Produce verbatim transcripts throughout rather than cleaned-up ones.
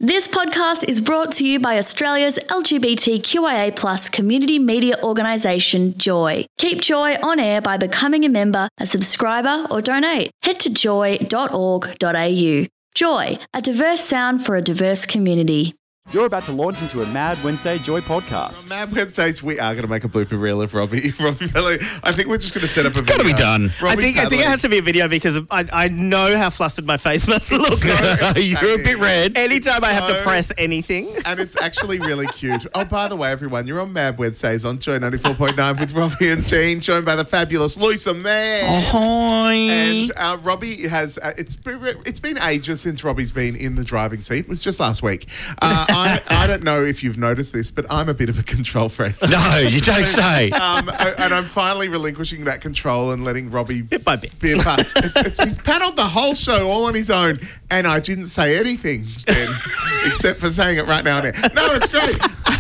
This podcast is brought to you by Australia's L G B T Q I A plus community media organisation, Joy. Keep Joy on air by becoming a member, a subscriber or donate. Head to joy dot org dot a u. Joy, a diverse sound for a diverse community. You're about to launch into a Mad Wednesday Joy podcast. On Mad Wednesdays, we are going to make a blooper reel of Robbie. Robbie Bello. I think we're just going to set up a It's video. got to be done. Robbie I think I think it Padley. has to be a video because I, I know how flustered my face must look. So You're a bit red. Anytime I have to So- press anything. And it's actually really cute. Oh, by the way, everyone, you're on Mad Wednesdays on Joy ninety-four point nine with Robbie and Jean, joined by the fabulous Lisa Mann. Hi. And uh, Robbie has, uh, it's, been, it's been ages since Robbie's been in the driving seat. It was just last week. Uh, I, I don't know if you've noticed this, but I'm a bit of a control freak. No, you don't say. Um, and I'm finally relinquishing that control and letting Robbie Bit by bit. Bit by, it's, it's, he's paddled the whole show all on his own, and I didn't say anything then, except for saying it right now and then. No, it's great.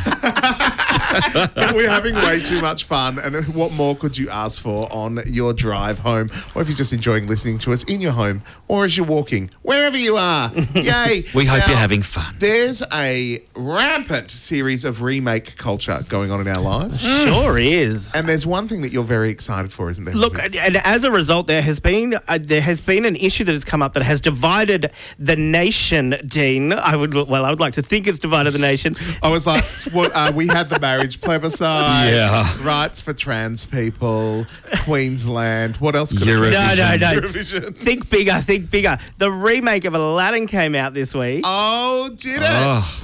But we're having way too much fun, and what more could you ask for on your drive home, or if you're just enjoying listening to us in your home, or as you're walking, wherever you are. Yay. We hope Now, you're having fun. There's a rampant series of remake culture going on in our lives. Sure is. And there's one thing that you're very excited for, isn't there? Look, Robbie? and as a result, there has been uh, there has been an issue that has come up that has divided the nation. Dean, I would well, I would like to think it's divided the nation. I was like, what, uh, we had the marriage plebiscite, Yeah. rights for trans people, Queensland. What else could Eurovision. it No, no, no. Eurovision. Think bigger, think bigger. The remake of Aladdin came out this week. Oh, did it? Oh.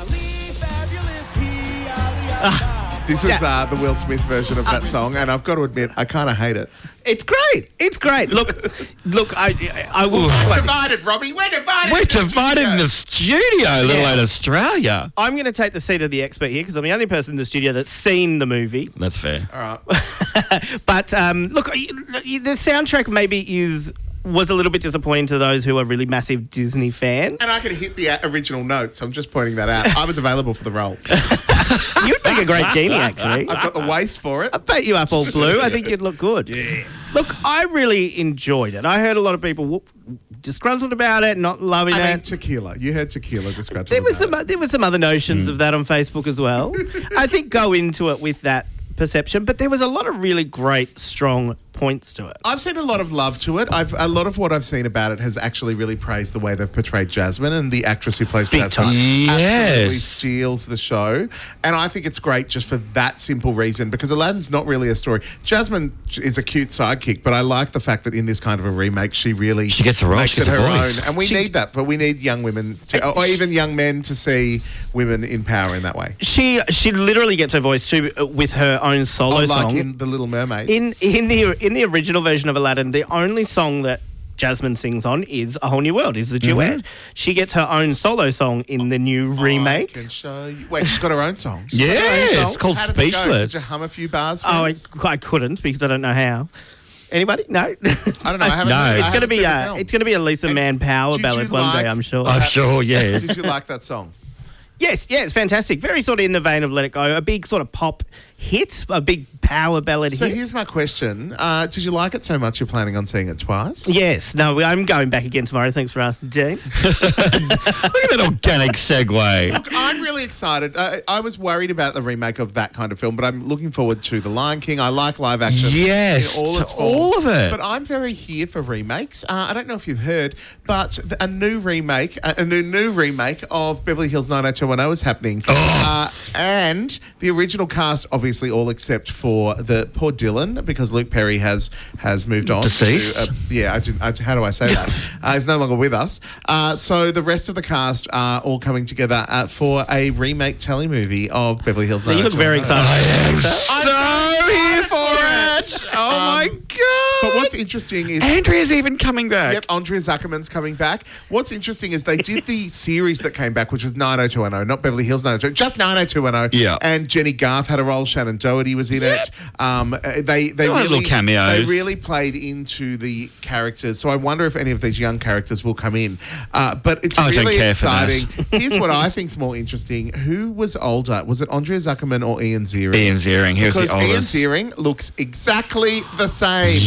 This is uh, the Will Smith version of that song, and I've got to admit, I kind of hate it. It's great. It's great. Look, look. I, I will. We're divided, Robbie. We're divided. We're in the divided in studio. the studio, let Yeah. alone Australia. I'm going to take the seat of the expert here because I'm the only person in the studio that's seen the movie. That's fair. All right. But um, look, the soundtrack maybe is was a little bit disappointing to those who are really massive Disney fans. And I could hit the uh, original notes. I'm just pointing that out. I was available for the role. You'd make a great genie, actually. I've got the waist for it. I bet you up all blue. I think you'd look good. Yeah. Look, I really enjoyed it. I heard a lot of people whoop, disgruntled about it, not loving I it. mean, tequila. You heard tequila disgruntled. There was about some there was some other notions of that on Facebook as well. I think go into it with that perception, but there was a lot of really great, strong points to it. I've seen a lot of love to it. I've a lot of what I've seen about it has actually really praised the way they've portrayed Jasmine, and the actress who plays Big Jasmine time. absolutely Yes. steals the show. And I think it's great just for that simple reason, because Aladdin's not really a story. Jasmine is a cute sidekick, but I like the fact that in this kind of a remake, she really She gets a role, makes she it gets a her voice. own. And we She- need that, but we need young women, to, or even young men, to see women in power in that way. She she literally gets her voice too uh, with her own solo Oh, like song. in The Little Mermaid. In in the in the original version of Aladdin, the only song that Jasmine sings on is A Whole New World, is the duet. She gets her own solo song in the new I remake. can show you. Wait, she's got her own song. Yeah, it's called How does it go? Speechless. Did you hum a few bars? For Oh, I, us? I couldn't because I don't know how. Anybody? No. I don't know. I haven't. No. I It's It's haven't gonna be seen the a film. it's gonna be a Lisa And Mann power did ballad you one like- day, I'm sure. I'm sure, yeah. Did you like that song? Yes, yeah, it's fantastic. Very sort of in the vein of Let It Go, a big sort of pop hit, a big power ballad So hit. here's my question: uh, Did you like it so much you're planning on seeing it twice? Yes, no, I'm going back again tomorrow. Thanks for asking, Dean. Look at that organic segue. Look, I'm really excited. Uh, I was worried about the remake of that kind of film, but I'm looking forward to The Lion King. I like live action. Yes, in all to its forms. all of it. But I'm very here for remakes. Uh, I don't know if you've heard, but th- a new remake, a, a new new remake of Beverly Hills nine oh two one oh is happening. Oh. Uh, and the original cast, obviously, all except for the poor Dylan, because Luke Perry has has moved on. Deceased? To, uh, yeah, I didn't- I, how do I say that? uh, he's no longer with us. Uh, so the rest of the cast are all coming together uh, for a remake telemovie of Beverly Hills So you look very excited. I am I'm so here for it. Oh my Um, God. But what's interesting is... Andrea's even coming back. Yep, Andrea Zuckerman's coming back. What's interesting is they did the series that came back, which was nine oh two one oh, not Beverly Hills nine oh two, just nine oh two one oh. Yeah. And Jenny Garth had a role. Shannon Doherty was in it. Um, uh, they they They had really little cameos. They really played into the characters. So I wonder if any of these young characters will come in. Uh, but it's I don't really care for exciting. those. Here's what I think's more interesting: who was older? Was it Andrea Zuckerman or Ian Ziering? Ian Ziering, he was the Because Ian oldest. Ziering looks exactly the same. Yeah.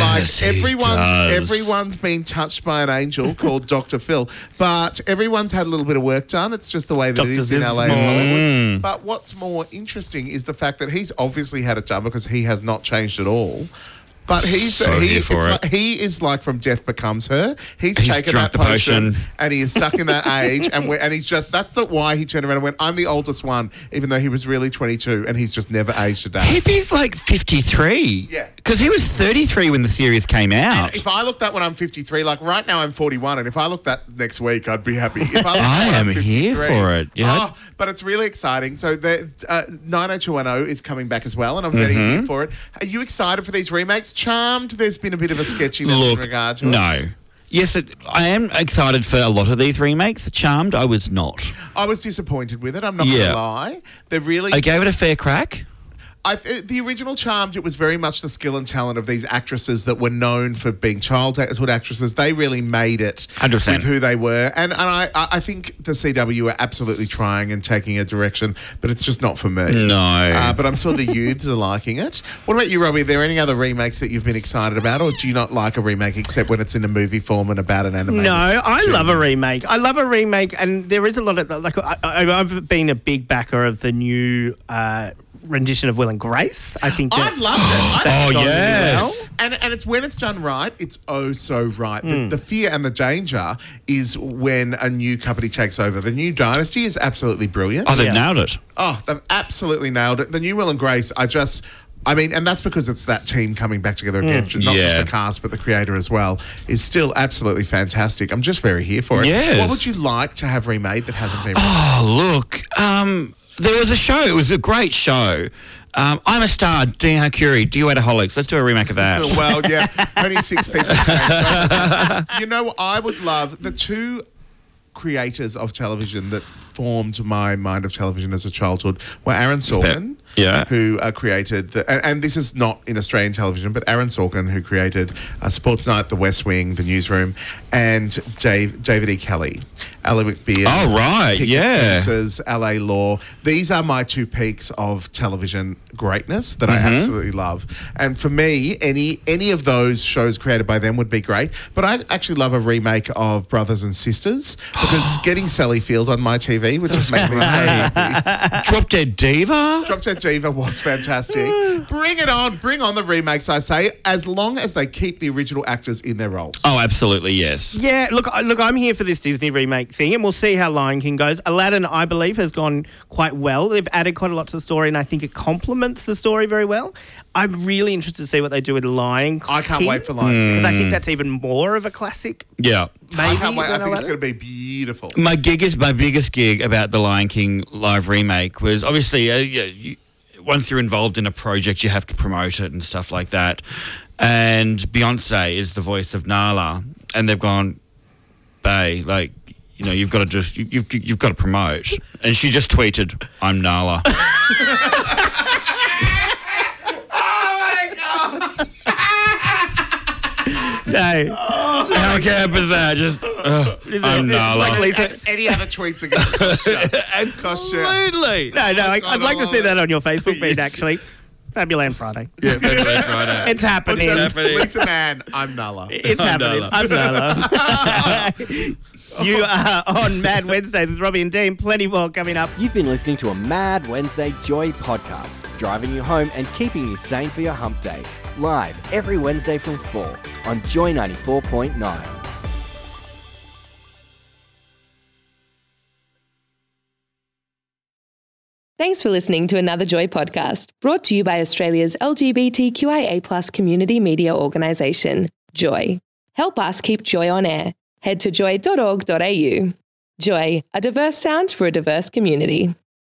like he everyone's does. everyone's been touched by an angel called Doctor Phil, but everyone's had a little bit of work done. It's just the way that Doctor it is in L A and Zismo. Hollywood. But what's more interesting is the fact that he's obviously had it done because he has not changed at all. But he's So he, here for it's it. like, he is like from Death Becomes Her. He's, He's taken drunk that the potion, potion. and he is stuck in that age, and we're, and he's just that's the why he turned around and went, "I'm the oldest one," even though he was really twenty-two, and he's just never aged a day. Hippie's like fifty-three. Yeah. Because he was thirty-three when the series came out. If I look that when I'm fifty-three, like right now I'm forty-one, and if I look that next week, I'd be happy. If I, look I that when am I'm here fifty-three, for it, yeah. Oh, but it's really exciting. So the uh, nine oh two one oh is coming back as well, and I'm very Mm-hmm. here for it. Are you excited for these remakes? Charmed, there's been a bit of a sketchiness Look, in regard to it. no. Yes, it, I am excited for a lot of these remakes. Charmed, I was not. I was disappointed with it. I'm not Yeah. going to lie. They're really. I gave it a fair crack. I, uh, the original Charmed, it was very much the skill and talent of these actresses that were known for being childhood actresses. They really made it one hundred percent. with who they were. And, and I, I think the C W are absolutely trying and taking a direction, but it's just not for me. No. Uh, but I'm sure the youths are liking it. What about you, Robbie? Are there any other remakes that you've been excited about, or do you not like a remake except when it's in a movie form and about an animated? No, I journey? love a remake. I love a remake, and there is a lot of like. I, I, I've been a big backer of the new uh, rendition of Will and Grace. I think that, I've loved it. I that's Oh, gone really yes. well. And and it's when it's done right, it's oh so right. Hmm. The, the fear and the danger is when a new company takes over. The new Dynasty is absolutely brilliant. Oh, they Yeah. nailed it. Oh, they've absolutely nailed it. The new Will and Grace, I just, I mean, and that's because it's that team coming back together again, not Yeah. just the cast, but the creator as well, is still absolutely fantastic. I'm just very here for it. Yes. What would you like to have remade that hasn't been remade? Oh, look. Um, there was a show. It was a great show. Um, I'm a Star, Dean Harcuri, Duetaholics. Let's do a remake of that. Well, yeah, only six people came. You know, I would love the two creators of television that formed my mind of television as a childhood were Aaron Sorkin, Yeah. who uh, created, the, and, and this is not in Australian television, but Aaron Sorkin, who created uh, Sports Night, The West Wing, The Newsroom, and Dave, David E. Kelly, Ally McBeal. Oh, right, Picket yeah. Fences, L A Law. These are my two peaks of television greatness that I absolutely love. And for me, any any of those shows created by them would be great. But I actually love a remake of Brothers and Sisters because getting Sally Field on my T V would just make me so happy. Drop Dead Diva? Drop Dead Diva was fantastic. Bring it on. Bring on the remakes, I say, as long as they keep the original actors in their roles. Oh, absolutely, yes. Yeah, look, I- look, I'm here for this Disney remake thing, and we'll see how Lion King goes. Aladdin, I believe, has gone quite well. They've added quite a lot to the story, and I think it complements the story very well. I'm really interested to see what they do with Lion King. I can't wait for Lion King. Because I think that's even more of a classic. Yeah. Maybe I can't wait. I than think it's Aladdin. going to be beautiful. My gig is my biggest gig about the Lion King live remake was obviously uh, you, you, once you're involved in a project, you have to promote it and stuff like that. And Beyonce is the voice of Nala, and they've gone, "Bae, like, you know, you've got to just you, you've you've got to promote." And she just tweeted, "I'm Nala." No. How camp is that? Just, uh, Is I'm it- it's Nala. like Lisa- And any other tweets are going to cost you. Cost you. Absolutely. No, no, I, God, I'd like I to love see it. that on your Facebook feed, actually. Fabuland Friday. Yeah, that's right. It's happening. Just happening. Lisa Mann, I'm Nala. It's I'm happening. Nala. I'm Nala. You are on Mad Wednesdays with Robbie and Dean. Plenty more coming up. You've been listening to a Mad Wednesday Joy podcast, driving you home and keeping you sane for your hump day. Live every Wednesday from four on Joy ninety-four point nine. Thanks for listening to another Joy podcast, brought to you by Australia's L G B T Q I A plus community media organisation, Joy. Help us keep Joy on air. Head to joy dot org dot a u. Joy, a diverse sound for a diverse community.